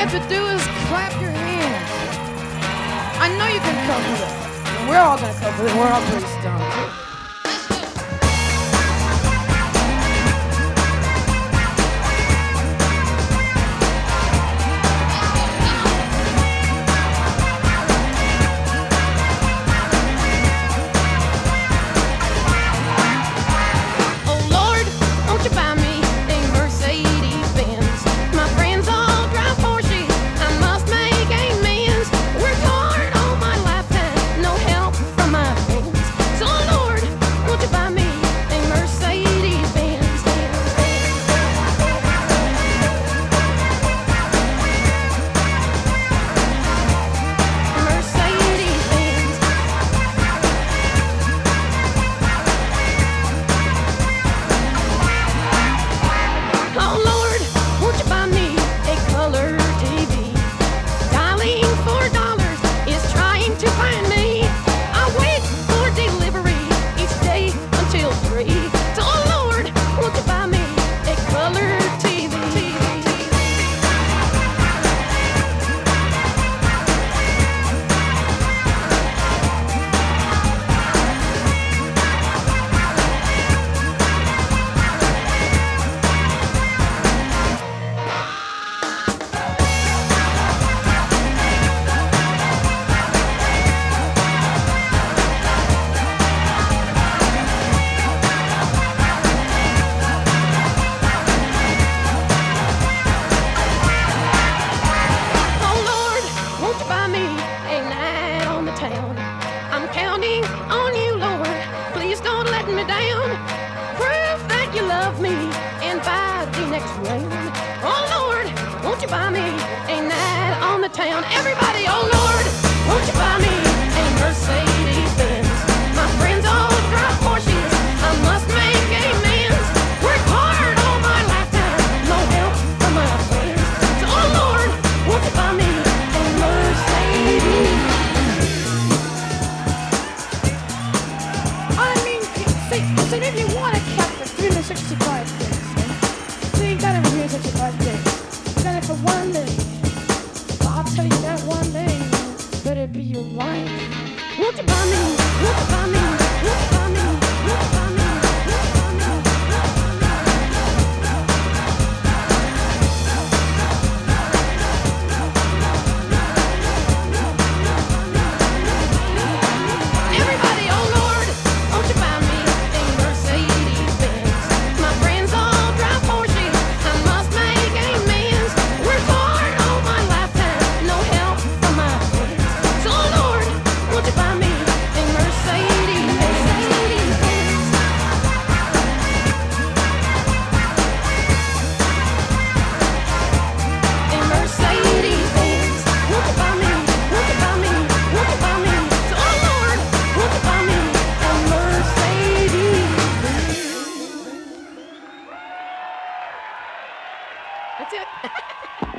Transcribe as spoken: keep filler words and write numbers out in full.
have to do is clap your hands. I know you can cope with it. And we're all gonna cope with it. We're all pretty stoned too. Me down, prove that you love me, and by the next rain, oh Lord, won't you buy me a night on the town? Everybody, oh Lord, won't you buy me a Mercedes Benz? My friends all drive Porsches, I must make amends. Work hard all my lifetime, no help from my friends. So oh Lord, won't you buy me a Mercedes? I mean, see, see, if you want to capture three hundred sixty-five days, so you got it for three hundred sixty-five days. You got it for one day. But I'll tell you that one day better be your life. Won't you buy me? Won't you buy me? Won't you buy me? Won't you buy me? That's it.